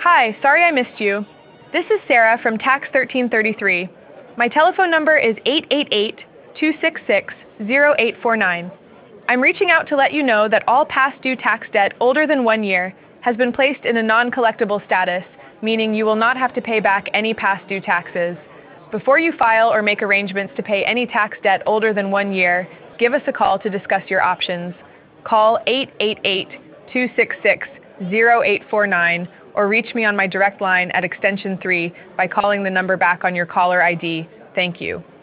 Hi, sorry I missed you. This is Sarah from Tax 1333. My telephone number is 888-266-0849. I'm reaching out to let you know that all past due tax debt older than 1 year has been placed in a non-collectible status, meaning you will not have to pay back any past due taxes. Before you file or make arrangements to pay any tax debt older than 1 year, give us a call to discuss your options. Call 888-266-0849 or reach me on my direct line at extension 3 by calling the number back on your caller ID. Thank you.